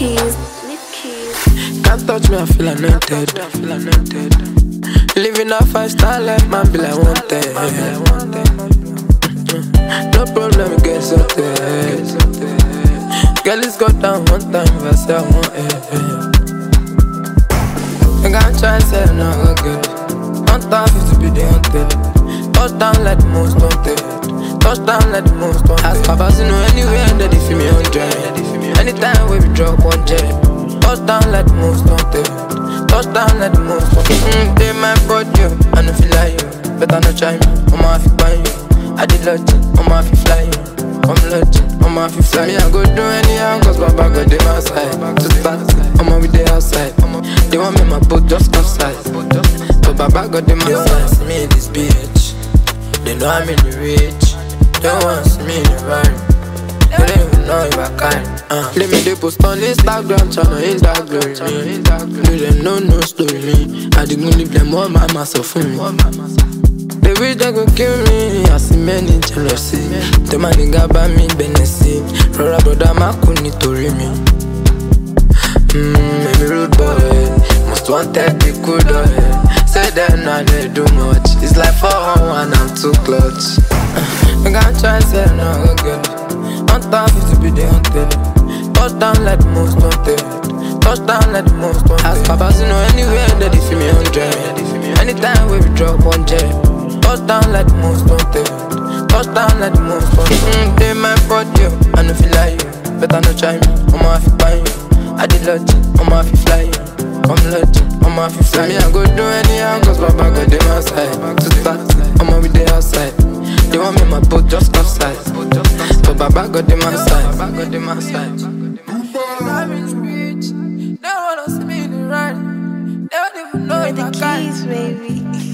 Can't touch me, I feel anointed. Living a 5-star life, man, be like wanted. No problem, it gets out there. Girl, it's got down one time, if I say I want it. I can't try and say no, good. On top is to be the hunted. Touchdown like the most wanted. Touchdown like the most wanted. Ask Papa, you know anywhere that they feel me 100. Anytime we drop one jet. Touchdown like the most wanted. Touchdown like the most wanted. They might fraud you, I don't feel like you. Better not try me, I'ma have to buy you. I did lodging, I'ma have to fly you. I'm lodging, I'ma have to fly me. I go do anyhow, cause my bag got them outside. To start, I'ma be there outside. They want me my boat just outside. But my bag got them outside. See me in this bitch. They know I'm in the rich. They want to see me in the ride. They don't even know if I can. Let me they post on Instagram, channel in that glory me. Do them no story me. I didn't leave them all my myself for me. They wish they could kill me. I see many jealousy. The man nigga by me Benessy. Rora brother ma kuni tori me. Maybe rude boy. Most wanted the good boy. Say them now they do much. It's like 4 on 1, I'm too clutch. I can't try and say no good. On top is to be the hunted. Touchdown like the most wanted. Touchdown like the most wanted. Ask Papa, you know anywhere that they feel me 100. Anytime we drop one jet. Touchdown like the most wanted. Touchdown like the most wanted. They might fraud you, I don't feel like you. Better not try me, I'ma have to buy you. I did lodging, I'ma have to fly you. I'm lodging, I'ma have to fly me. I go do anyhow, cause my bag got them outside. To start, I'ma be there outside. They want me my boat just outside. But my bag got them outside. I'm in the beach. They wanna see me in the ride. They don't even know if I can. Keys, baby.